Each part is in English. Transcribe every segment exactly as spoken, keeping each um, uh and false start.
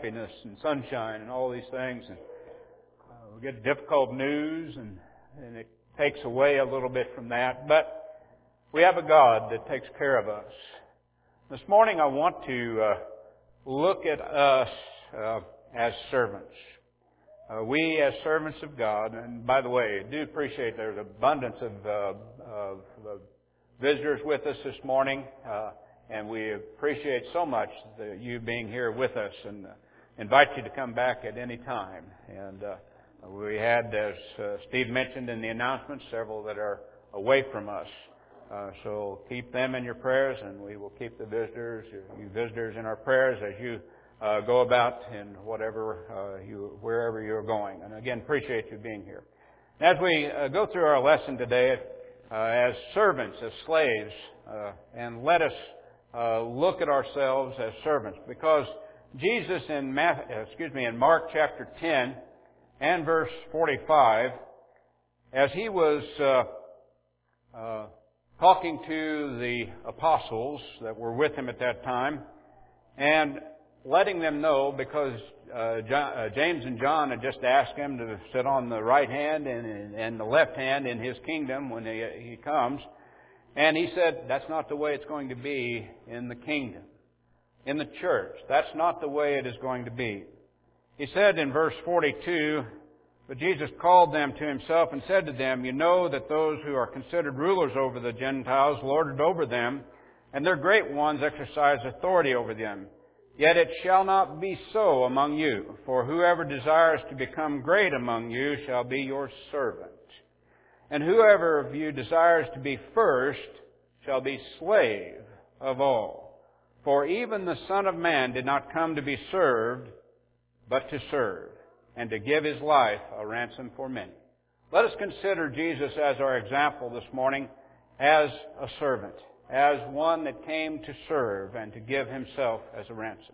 happiness and sunshine and all these things. And uh, we get difficult news, and, and it takes away a little bit from that. But we have a God that takes care of us. This morning I want to uh, look at us uh, as servants. Uh, we as servants of God, and by the way, I do appreciate there's abundance of, uh, of uh, visitors with us this morning, uh, and we appreciate so much the, you being here with us, and uh, invite you to come back at any time. And uh, we had, as uh, Steve mentioned in the announcements, several that are away from us. Uh, so keep them in your prayers, and we will keep the visitors, you visitors, in our prayers as you uh, go about in whatever uh, you, wherever you're going. And again, appreciate you being here. As we uh, go through our lesson today, uh, as servants, as slaves, uh, and let us uh, look at ourselves as servants, because Jesus in Math, excuse me, in Mark chapter ten and verse forty-five, as he was uh, uh, talking to the apostles that were with him at that time, and letting them know, because uh, John, uh, James and John had just asked him to sit on the right hand and, and the left hand in his kingdom when he, he comes. And he said, that's not the way it's going to be in the kingdom, in the church. That's not the way it is going to be. He said in verse forty-two, but Jesus called them to himself and said to them, you know that those who are considered rulers over the Gentiles lord it over them, and their great ones exercise authority over them. Yet it shall not be so among you, for whoever desires to become great among you shall be your servant. And whoever of you desires to be first shall be slave of all. For even the Son of Man did not come to be served, but to serve, and to give His life a ransom for many. Let us consider Jesus as our example this morning, as a servant, as one that came to serve and to give Himself as a ransom.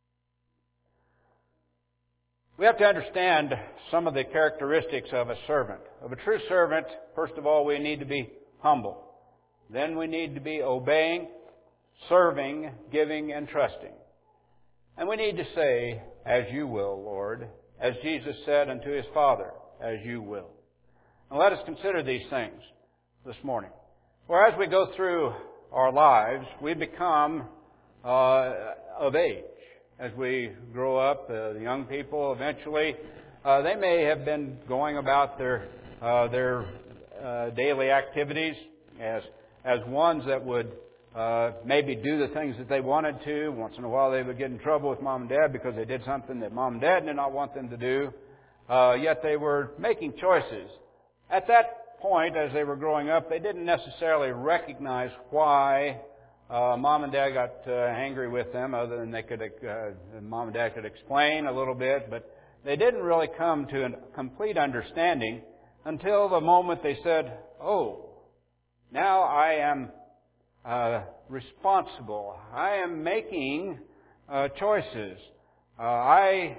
We have to understand some of the characteristics of a servant. Of a true servant, first of all, we need to be humble. Then we need to be obeying, serving, giving, and trusting. And we need to say, as you will, Lord, as Jesus said unto His Father, as you will. And let us consider these things this morning. For as we go through our lives, we become uh, of age. As we grow up, uh, the young people eventually, uh, they may have been going about their uh, their uh, daily activities as as ones that would uh, maybe do the things that they wanted to. Once in a while, they would get in trouble with mom and dad because they did something that mom and dad did not want them to do. Uh, yet they were making choices. At that point, as they were growing up, they didn't necessarily recognize why Uh, mom and dad got uh, angry with them, other than they could, uh, mom and dad could explain a little bit, but they didn't really come to a complete understanding until the moment they said, oh, now I am uh, responsible. I am making uh, choices. Uh, I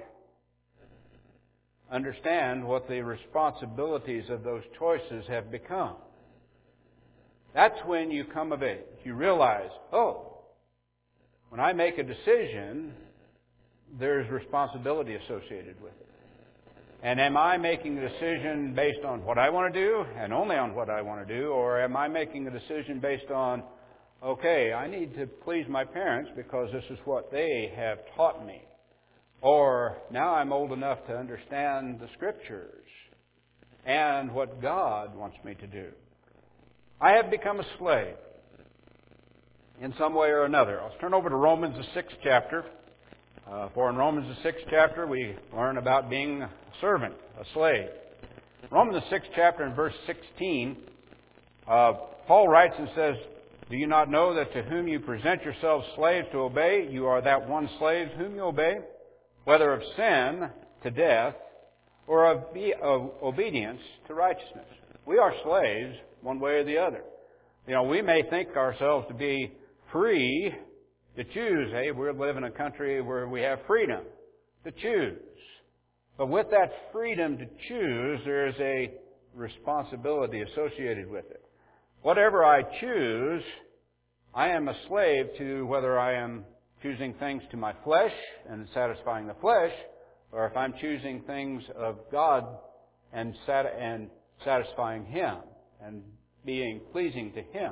understand what the responsibilities of those choices have become. That's when you come of age. You realize, oh, when I make a decision, there's responsibility associated with it. And am I making a decision based on what I want to do and only on what I want to do? Or am I making a decision based on, okay, I need to please my parents because this is what they have taught me. Or now I'm old enough to understand the Scriptures and what God wants me to do. I have become a slave in some way or another. Let's turn over to Romans, the sixth chapter. Uh, for in Romans, the sixth chapter, we learn about being a servant, a slave. Romans, the sixth chapter, in verse sixteen, uh, Paul writes and says, do you not know that to whom you present yourselves slaves to obey, you are that one slave whom you obey, whether of sin to death or of, of obedience to righteousness? We are slaves one way or the other. You know, we may think ourselves to be free to choose. Hey, we live in a country where we have freedom to choose. But with that freedom to choose, there is a responsibility associated with it. Whatever I choose, I am a slave to whether I am choosing things to my flesh and satisfying the flesh, or if I'm choosing things of God and, sat- and satisfying Him and being pleasing to Him.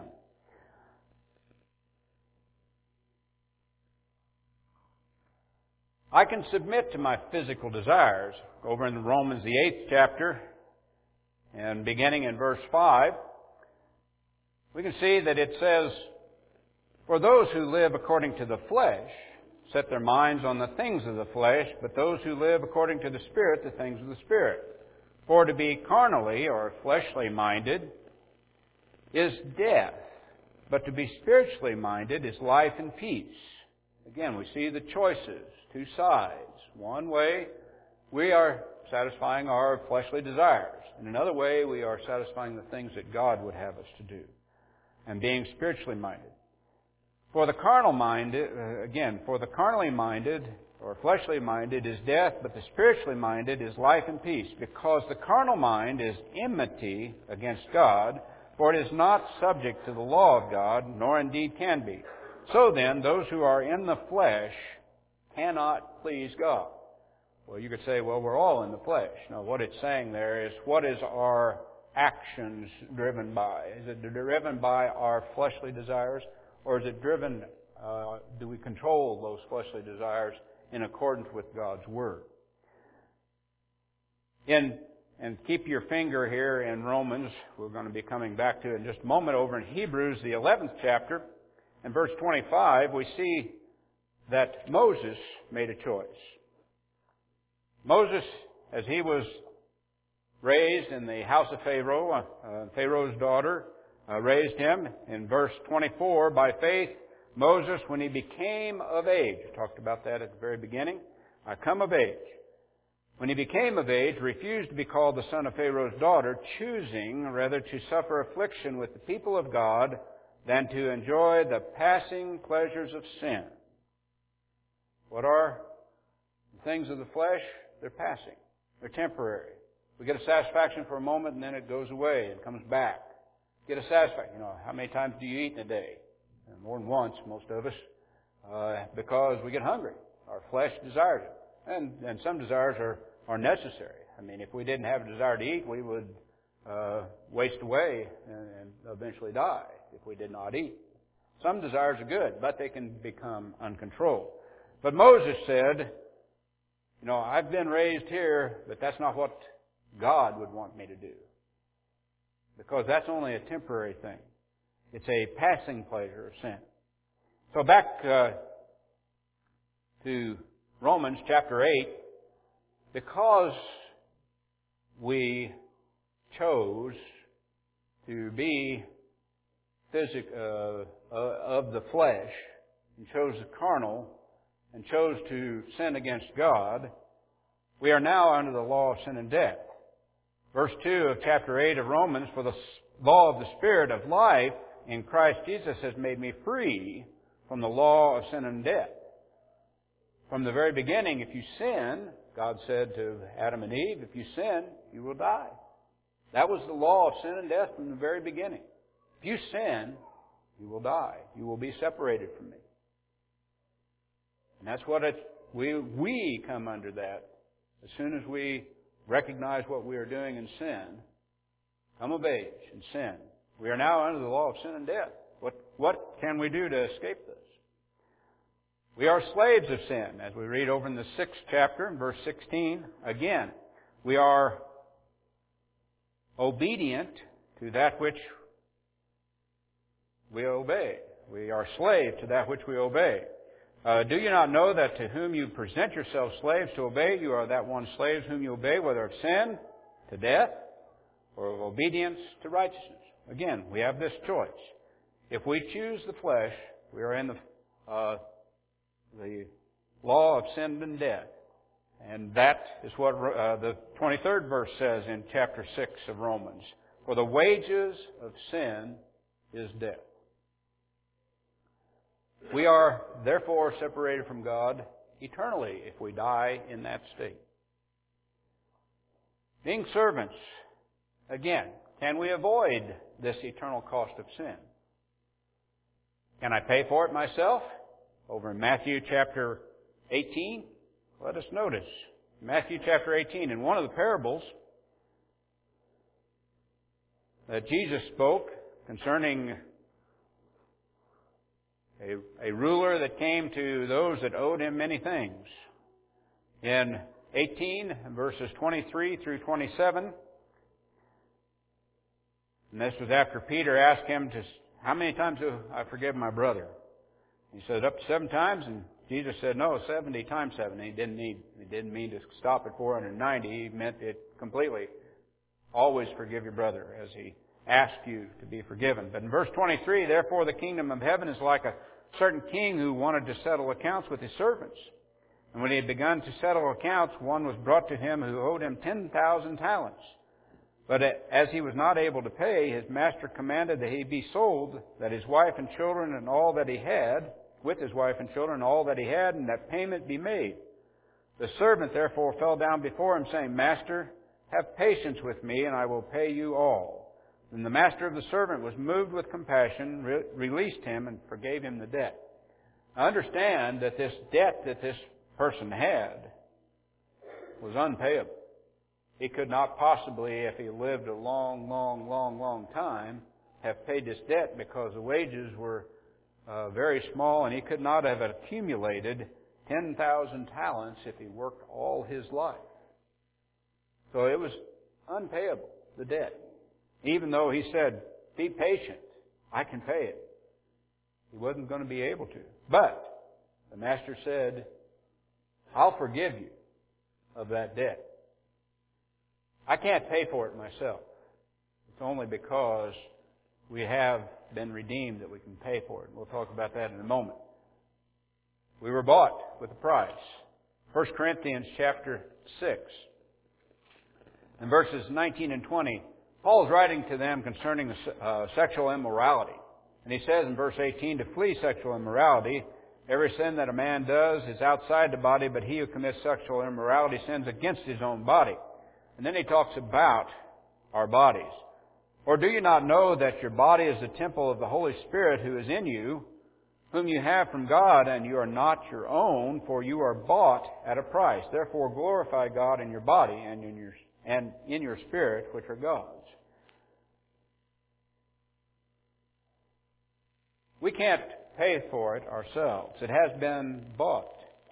I can submit to my physical desires. Over in Romans, the eighth chapter, and beginning in verse five, we can see that it says, "For those who live according to the flesh set their minds on the things of the flesh, but those who live according to the Spirit, the things of the Spirit. For to be carnally or fleshly minded is death, but to be spiritually minded is life and peace." Again, we see the choices, two sides. One way, we are satisfying our fleshly desires. In another way, we are satisfying the things that God would have us to do and being spiritually minded. For the carnal minded, uh, again, for the carnally minded or fleshly minded is death, but the spiritually minded is life and peace, because the carnal mind is enmity against God, for it is not subject to the law of God, nor indeed can be. So then, those who are in the flesh cannot please God. Well, you could say, well, we're all in the flesh. No, what it's saying there is, what is our actions driven by? Is it driven by our fleshly desires, or is it driven, uh, do we control those fleshly desires in accordance with God's Word? In, and keep your finger here in Romans, we're going to be coming back to it in just a moment. Over in Hebrews, the eleventh chapter, in verse twenty-five, we see that Moses made a choice. Moses, as he was raised in the house of Pharaoh, uh, Pharaoh's daughter uh, raised him. In verse twenty-four, by faith, Moses, when he became of age, we talked about that at the very beginning, I come of age. When he became of age, refused to be called the son of Pharaoh's daughter, choosing rather to suffer affliction with the people of God than to enjoy the passing pleasures of sin. What are the things of the flesh? They're passing. They're temporary. We get a satisfaction for a moment and then it goes away and comes back. Get a satisfaction. You know, how many times do you eat in a day? More than once, most of us, uh, because we get hungry. Our flesh desires it. And, and some desires are, are necessary. I mean, if we didn't have a desire to eat, we would uh, waste away and, and eventually die if we did not eat. Some desires are good, but they can become uncontrolled. But Moses said, you know, I've been raised here, but that's not what God would want me to do. Because that's only a temporary thing. It's a passing pleasure of sin. So back uh, to Romans chapter eight, because we chose to be physic, uh, uh, of the flesh, and chose the carnal, and chose to sin against God, we are now under the law of sin and death. Verse two of chapter eight of Romans, for the law of the Spirit of life in Christ Jesus has made me free from the law of sin and death. From the very beginning, if you sin, God said to Adam and Eve, if you sin, you will die. That was the law of sin and death from the very beginning. If you sin, you will die. You will be separated from me. And that's what it's, we, we come under that. As soon as we recognize what we are doing in sin, come of age in sin, we are now under the law of sin and death. What, what can we do to escape this? We are slaves of sin, as we read over in the sixth chapter, verse sixteen. Again, we are obedient to that which we obey. We are slaves to that which we obey. Uh, do you not know that to whom you present yourselves slaves to obey, you are that one slaves whom you obey, whether of sin to death or of obedience to righteousness? Again, we have this choice. If we choose the flesh, we are in the uh, the law of sin and death. And that is what uh, the twenty-third verse says in chapter six of Romans. For the wages of sin is death. We are therefore separated from God eternally if we die in that state. Being servants, again, can we avoid this eternal cost of sin? Can I pay for it myself? over in Matthew chapter eighteen. Let us notice Matthew chapter eighteen, in one of the parables that Jesus spoke concerning a, a ruler that came to those that owed him many things. In eighteen, verses twenty-three through twenty-seven, and this was after Peter asked him to, how many times do I forgive my brother? He said, up to seven times, and Jesus said, no, seventy times seven. He didn't need, he didn't mean to stop at four hundred ninety. He meant it completely. Always forgive your brother as he asked you to be forgiven. But in verse twenty-three, therefore the kingdom of heaven is like a certain king who wanted to settle accounts with his servants. And when he had begun to settle accounts, one was brought to him who owed him ten thousand talents. But as he was not able to pay, his master commanded that he be sold, that his wife and children and all that he had, with his wife and children, all that he had, and that payment be made. The servant therefore fell down before him, saying, Master, have patience with me, and I will pay you all. Then the master of the servant was moved with compassion, re- released him, and forgave him the debt. Now understand that this debt that this person had was unpayable. He could not possibly, if he lived a long, long, long, long time, have paid this debt because the wages were uh, very small, and he could not have accumulated ten thousand talents if he worked all his life. So it was unpayable, the debt. Even though he said, be patient, I can pay it. He wasn't going to be able to. But the master said, I'll forgive you of that debt. I can't pay for it myself. It's only because we have been redeemed that we can pay for it. We'll talk about that in a moment. We were bought with a price. First Corinthians chapter six. In verses nineteen and twenty, Paul is writing to them concerning uh, sexual immorality. And he says in verse eighteen, to flee sexual immorality, every sin that a man does is outside the body, but he who commits sexual immorality sins against his own body. And then he talks about our bodies. Or do you not know that your body is the temple of the Holy Spirit who is in you, whom you have from God, and you are not your own, for you are bought at a price. Therefore glorify God in your body and in your, and in your spirit, which are God's. We can't pay for it ourselves. It has been bought.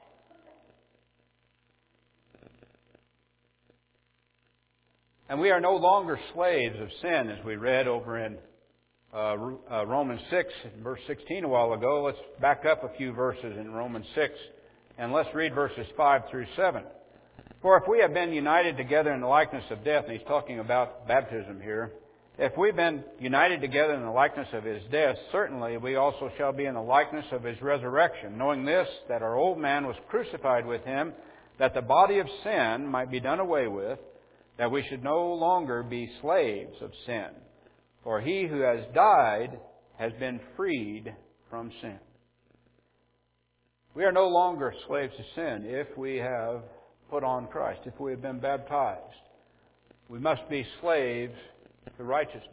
And we are no longer slaves of sin, as we read over in uh, uh, Romans six, verse sixteen a while ago. Let's back up a few verses in Romans six, and let's read verses five through seven. For if we have been united together in the likeness of death, and he's talking about baptism here, if we've been united together in the likeness of His death, certainly we also shall be in the likeness of His resurrection, knowing this, that our old man was crucified with Him, that the body of sin might be done away with, that we should no longer be slaves of sin. For he who has died has been freed from sin. We are no longer slaves to sin if we have put on Christ, if we have been baptized. We must be slaves to righteousness.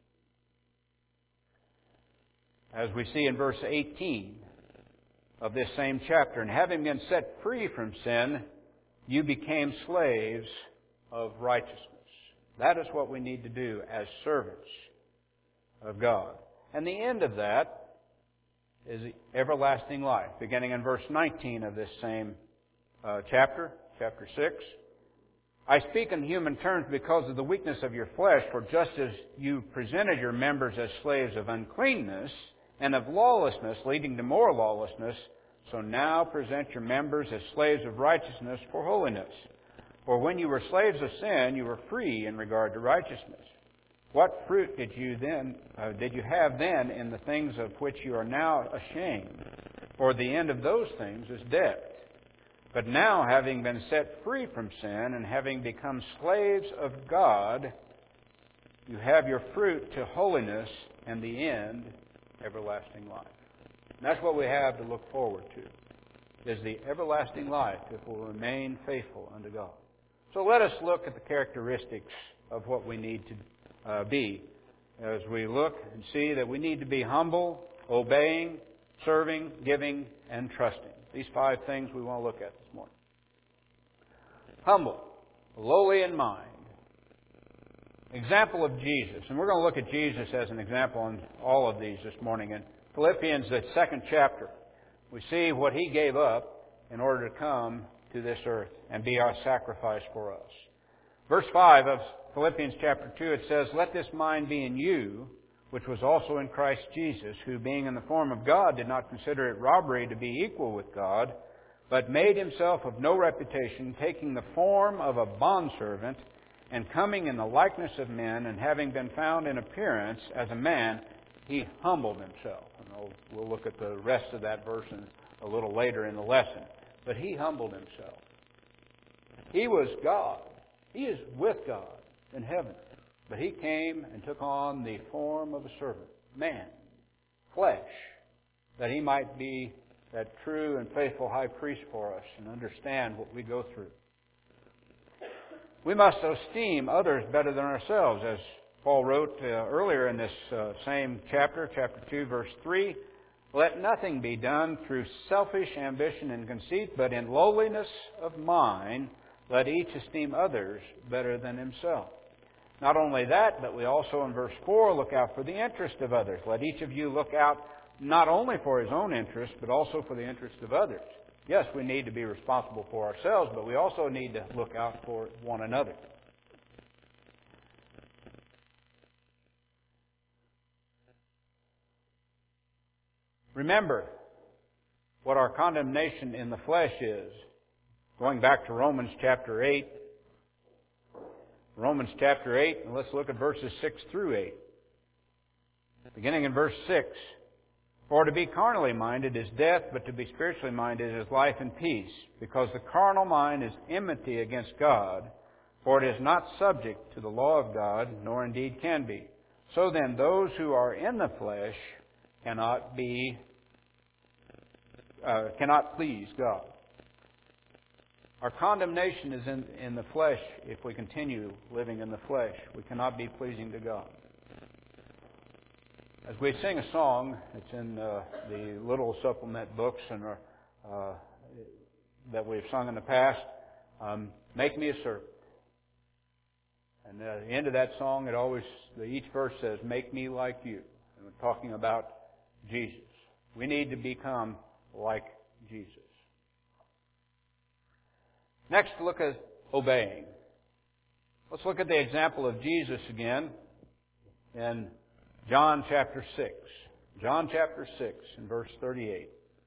As we see in verse eighteen of this same chapter, and having been set free from sin, you became slaves of righteousness. That is what we need to do as servants of God. And the end of that is everlasting life. Beginning in verse nineteen of this same uh, chapter, chapter six. I speak in human terms because of the weakness of your flesh, for just as you presented your members as slaves of uncleanness and of lawlessness, leading to more lawlessness, so now present your members as slaves of righteousness for holiness. For when you were slaves of sin, you were free in regard to righteousness. What fruit did you then uh, did you have then in the things of which you are now ashamed? For the end of those things is death. But now, having been set free from sin and having become slaves of God, you have your fruit to holiness, and the end, everlasting life. And that's what we have to look forward to, is the everlasting life if we'll remain faithful unto God. So let us look at the characteristics of what we need to uh, be as we look and see that we need to be humble, obeying, serving, giving, and trusting. These five things we want to look at this morning. Humble, lowly in mind. Example of Jesus. And we're going to look at Jesus as an example in all of these this morning. In Philippians, the second chapter, we see what He gave up in order to come to this earth and be our sacrifice for us. Verse five of Philippians chapter two, it says, "Let this mind be in you, which was also in Christ Jesus, who being in the form of God did not consider it robbery to be equal with God, but made Himself of no reputation, taking the form of a bondservant, and coming in the likeness of men, and having been found in appearance as a man, He humbled Himself." And we'll, we'll look at the rest of that verse a little later in the lesson. But He humbled Himself. He was God. He is with God in heaven. But He came and took on the form of a servant, man, flesh, that He might be that true and faithful high priest for us and understand what we go through. We must esteem others better than ourselves, as Paul wrote uh, earlier in this uh, same chapter, chapter two, verse three. "Let nothing be done through selfish ambition and conceit, but in lowliness of mind, let each esteem others better than himself." Not only that, but we also in verse four look out for the interest of others. Let each of you look out not only for his own interest, but also for the interest of others. Yes, we need to be responsible for ourselves, but we also need to look out for one another. Remember what our condemnation in the flesh is. Going back to Romans chapter eight. Romans chapter eight, and let's look at verses six through eight. Beginning in verse six. "For to be carnally minded is death, but to be spiritually minded is life and peace. Because the carnal mind is enmity against God, for it is not subject to the law of God, nor indeed can be. So then, those who are in the flesh cannot be, uh, cannot please God." Our condemnation is in, in the flesh if we continue living in the flesh. We cannot be pleasing to God. As we sing a song, it's in uh, the little supplement books and our, uh, that we've sung in the past, um, "Make me a servant." And at the end of that song, it always, each verse says, "Make me like you." And we're talking about Jesus. We need to become like Jesus. Next, look at obeying. Let's look at the example of Jesus again in John chapter six. John chapter six and verse thirty-eight.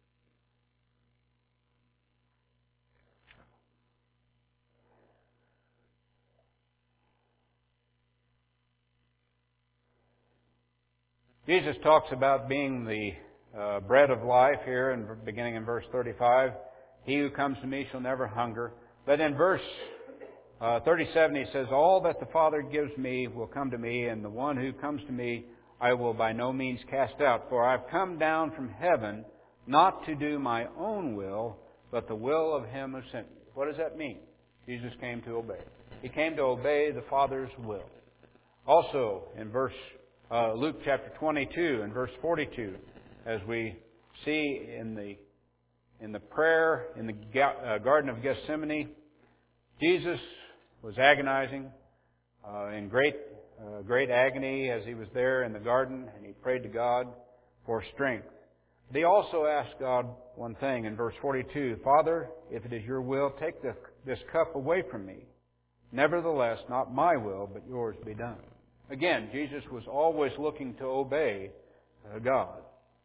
Jesus talks about being the uh, bread of life here, in beginning in verse thirty-five. "He who comes to me shall never hunger." But in verse uh, thirty-seven he says, "All that the Father gives me will come to me, and the one who comes to me I will by no means cast out. For I've come down from heaven not to do my own will, but the will of Him who sent me." What does that mean? Jesus came to obey. He came to obey the Father's will. Also, in verse uh, Luke chapter twenty-two and verse forty-two, as we see in the in the prayer in the uh, Garden of Gethsemane, Jesus was agonizing uh, in great uh, great agony as He was there in the garden, and He prayed to God for strength. But He also asked God one thing in verse forty-two, "Father, if it is Your will, take the, this cup away from me. Nevertheless, not my will, but Yours be done." Again, Jesus was always looking to obey uh, God.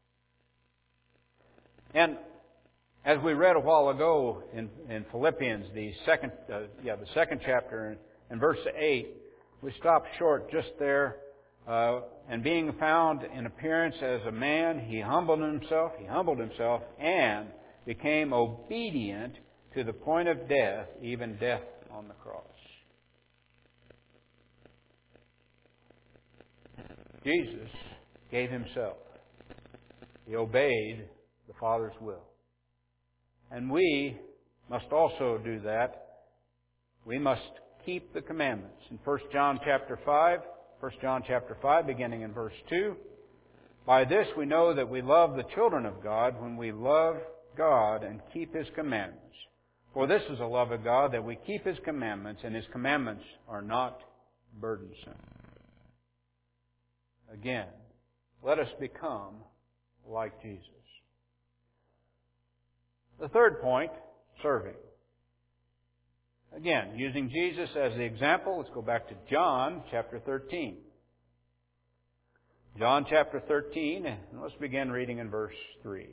And as we read a while ago in, in Philippians, the second, uh, yeah, the second chapter, in verse eight, we stopped short just there. Uh, and being found in appearance as a man, He humbled Himself. He humbled Himself and became obedient to the point of death, even death on the cross. Jesus gave Himself. He obeyed the Father's will. And we must also do that. We must keep the commandments. In First John chapter five, First John chapter five, beginning in verse two, By this we know that we love the children of God when we love God and keep His commandments. For this is the love of God, that we keep His commandments, and His commandments are not burdensome. Again, let us become like Jesus. The third point, serving. Again, using Jesus as the example, let's go back to John chapter thirteen. John chapter thirteen, and let's begin reading in verse three.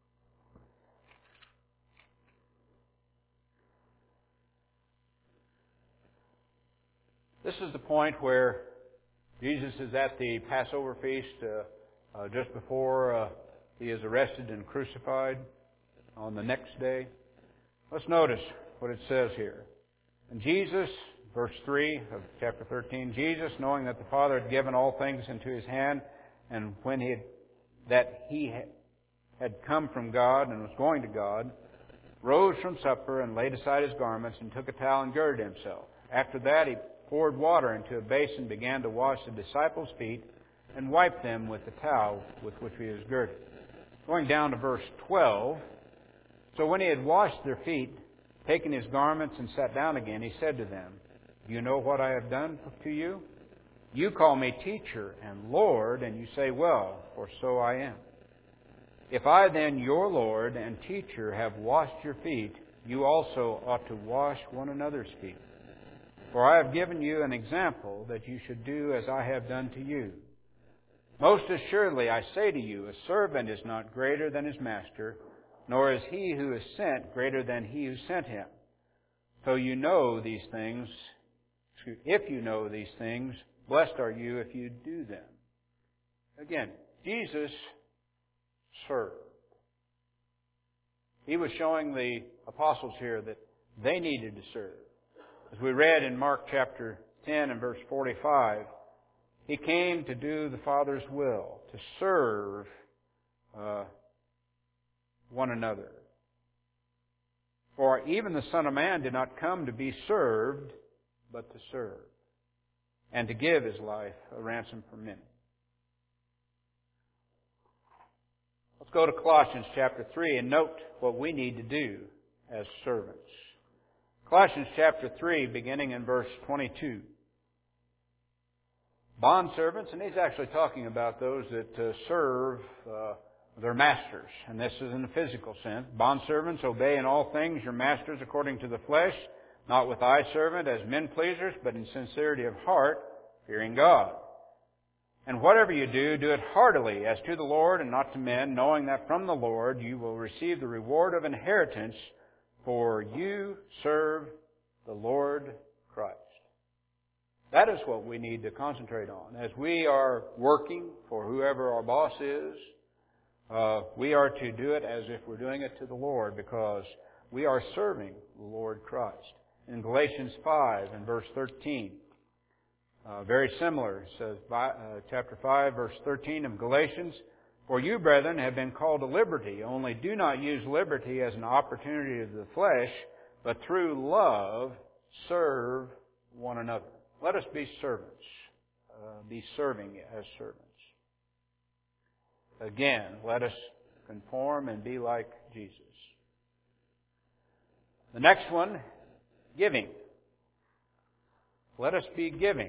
This is the point where Jesus is at the Passover feast uh, uh, just before uh, He is arrested and crucified on the next day. Let's notice what it says here. And Jesus, verse three of chapter thirteen, Jesus, knowing that the Father had given all things into His hand, and when he had, that He had come from God and was going to God, rose from supper and laid aside His garments and took a towel and girded Himself. After that He poured water into a basin, began to wash the disciples' feet, and wiped them with the towel with which He was girded. Going down to verse twelve, so when He had washed their feet, taken His garments and sat down again, He said to them, "Do you know what I have done to you? You call me teacher and Lord, and you say, well, for so I am. If I then, your Lord and teacher, have washed your feet, you also ought to wash one another's feet. For I have given you an example that you should do as I have done to you. Most assuredly, I say to you, a servant is not greater than his master, nor is he who is sent greater than he who sent him. So you know these things. If you know these things, blessed are you if you do them." Again, Jesus served. He was showing the apostles here that they needed to serve. As we read in Mark chapter ten and verse forty-five, He came to do the Father's will, to serve uh, one another. For even the Son of Man did not come to be served, but to serve, and to give His life a ransom for many. Let's go to Colossians chapter three and note what we need to do as servants. Colossians chapter three, beginning in verse twenty-two. Bondservants, and he's actually talking about those that uh, serve uh, their masters, and this is in the physical sense. Bondservants, obey in all things your masters according to the flesh, not with eye servant as men pleasers, but in sincerity of heart, fearing God. And whatever you do, do it heartily as to the Lord and not to men, knowing that from the Lord you will receive the reward of inheritance, for you serve the Lord Christ. That is what we need to concentrate on. As we are working for whoever our boss is, uh, we are to do it as if we're doing it to the Lord, because we are serving the Lord Christ. In Galatians five and verse thirteen, uh, very similar, it says, uh, chapter five, verse thirteen of Galatians, "For you, brethren, have been called to liberty, only do not use liberty as an opportunity of the flesh, but through love serve one another." Let us be servants, uh, be serving as servants. Again, let us conform and be like Jesus. The next one, giving. Let us be giving.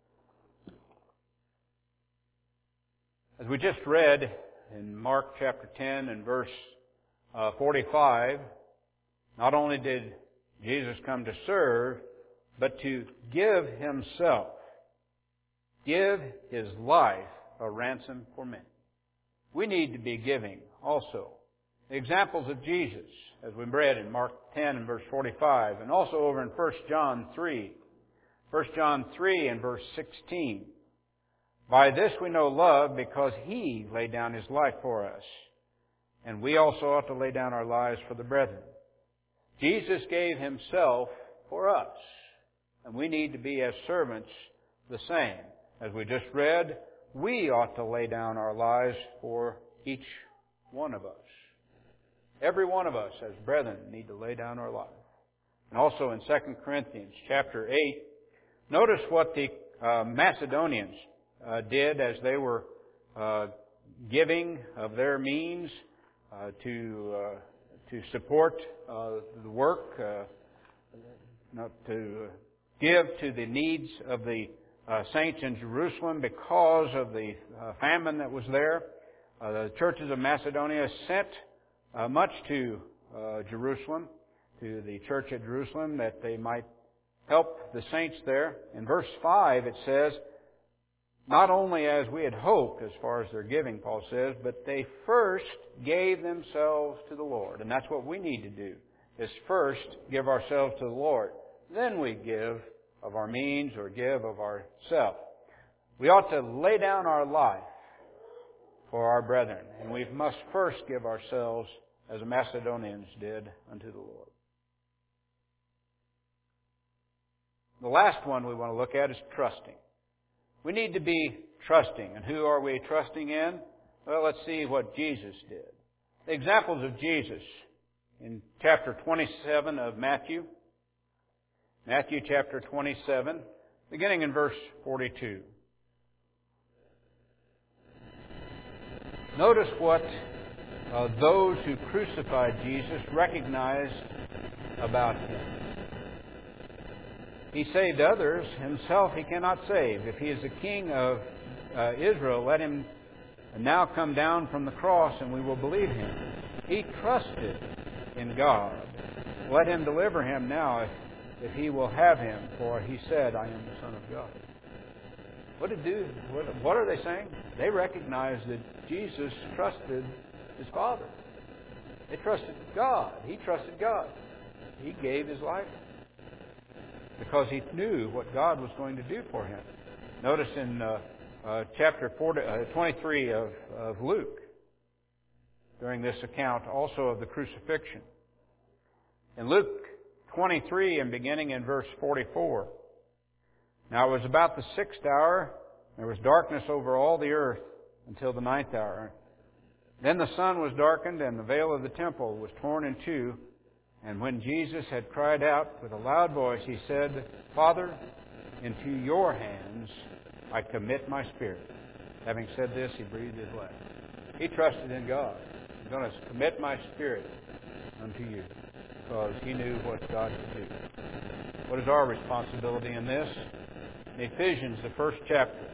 As we just read in Mark chapter ten and verse uh, forty-five, not only did Jesus come to serve, but to give Himself, give His life a ransom for many. We need to be giving also. The examples of Jesus, as we read in Mark ten and verse forty-five, and also over in First John three. First John three and verse sixteen. "By this we know love, because He laid down His life for us. And we also ought to lay down our lives for the brethren." Jesus gave Himself for us. And we need to be as servants the same. As we just read, we ought to lay down our lives for each one of us. Every one of us as brethren need to lay down our life. And also in Second Corinthians chapter eight, notice what the uh, Macedonians uh, did as they were uh, giving of their means uh, to uh, to support uh, the work, uh, not to give to the needs of the uh, saints in Jerusalem because of the uh, famine that was there. Uh, the churches of Macedonia sent uh, much to uh, Jerusalem, to the church at Jerusalem, that they might help the saints there. In verse five it says, not only as we had hoped as far as their giving, Paul says, but they first gave themselves to the Lord. And that's what we need to do, is first give ourselves to the Lord. Then we give of our means or give of ourself. We ought to lay down our life for our brethren. And we must first give ourselves, as the Macedonians did, unto the Lord. The last one we want to look at is trusting. We need to be trusting. And who are we trusting in? Well, let's see what Jesus did. The examples of Jesus in chapter twenty-seven of Matthew. Matthew chapter twenty-seven, beginning in verse forty-two. Notice what uh, those who crucified Jesus recognized about Him. He saved others. Himself He cannot save. If He is the King of uh, Israel, let Him now come down from the cross and we will believe Him. He trusted in God. Let Him deliver Him now if, if He will have Him, for He said, I am the Son of God. What did do? What, what are they saying? They recognized that Jesus trusted His Father. They trusted God. He trusted God. He gave His life because He knew what God was going to do for Him. Notice in uh, uh, chapter forty, uh, twenty-three of, of Luke, during this account also of the crucifixion. In Luke twenty-three and beginning in verse forty-four, now it was about the sixth hour, there was darkness over all the earth until the ninth hour. Then the sun was darkened and the veil of the temple was torn in two. And when Jesus had cried out with a loud voice, He said, Father, into Your hands I commit my spirit. Having said this, He breathed His last. He trusted in God. I'm going to commit my spirit unto You, because He knew what God could do. What is our responsibility in this? In Ephesians, the first chapter.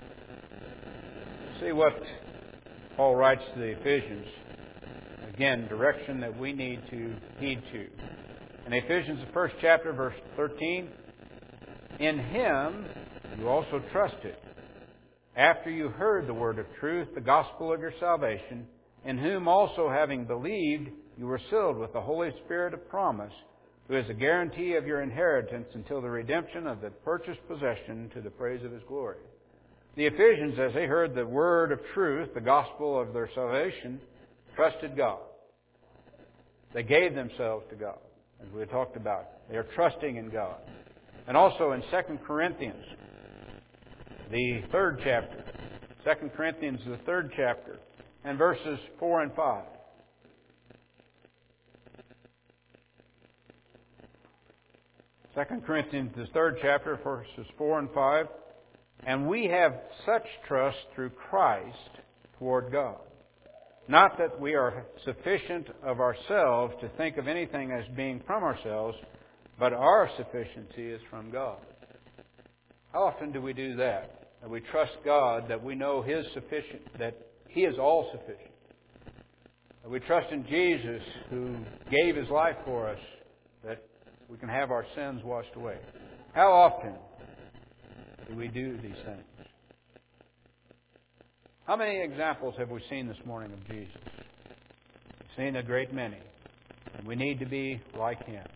See what Paul writes to the Ephesians. Again, direction that we need to heed to. In Ephesians, the first chapter, verse thirteen, in Him you also trusted, after you heard the word of truth, the gospel of your salvation, in whom also having believed, you were sealed with the Holy Spirit of promise, who is a guarantee of your inheritance until the redemption of the purchased possession to the praise of His glory. The Ephesians, as they heard the word of truth, the gospel of their salvation, trusted God. They gave themselves to God, as we talked about. They are trusting in God. And also in Second Corinthians, the third chapter. Second Corinthians, the third chapter, and verses four and five. Second Corinthians, the third chapter, verses four and five. And we have such trust through Christ toward God. Not that we are sufficient of ourselves to think of anything as being from ourselves, but our sufficiency is from God. How often do we do that? That we trust God, that we know His sufficient, that He is all sufficient. That we trust in Jesus, who gave His life for us, that we can have our sins washed away. How often do we do these things? How many examples have we seen this morning of Jesus? We've seen a great many. And we need to be like Him.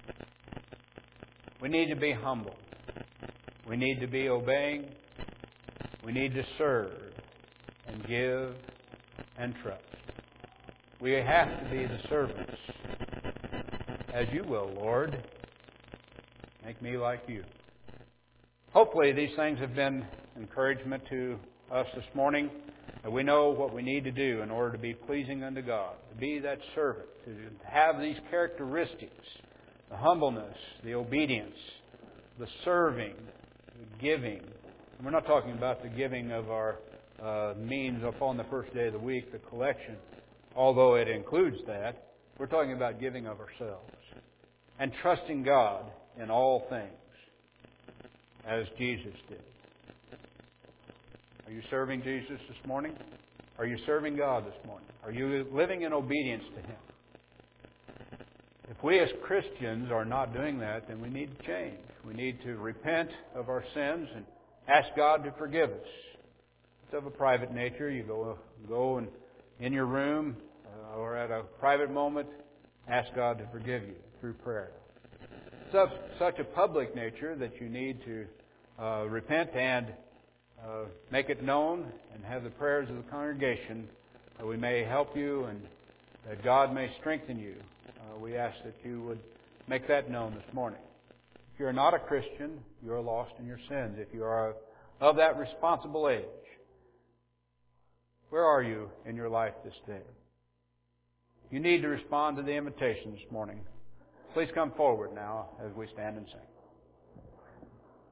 We need to be humble. We need to be obeying. We need to serve and give and trust. We have to be the servants. As You will, Lord. Make me like You. Hopefully these things have been encouragement to us this morning. That we know what we need to do in order to be pleasing unto God. To be that servant. To have these characteristics. The humbleness, the obedience, the serving, the giving. And we're not talking about the giving of our uh, means upon the first day of the week, the collection, although it includes that, we're talking about giving of ourselves and trusting God in all things, as Jesus did. Are you serving Jesus this morning? Are you serving God this morning? Are you living in obedience to Him? If we as Christians are not doing that, then we need to change. We need to repent of our sins and ask God to forgive us. It's of a private nature. You go go and in your room uh, or at a private moment, ask God to forgive you through prayer. It's of such a public nature that you need to uh, repent and uh, make it known and have the prayers of the congregation that we may help you and that God may strengthen you. Uh, we ask that you would make that known this morning. If you're not a Christian, you are lost in your sins. If you are of that responsible age, where are you in your life this day? You need to respond to the invitation this morning. Please come forward now as we stand and sing.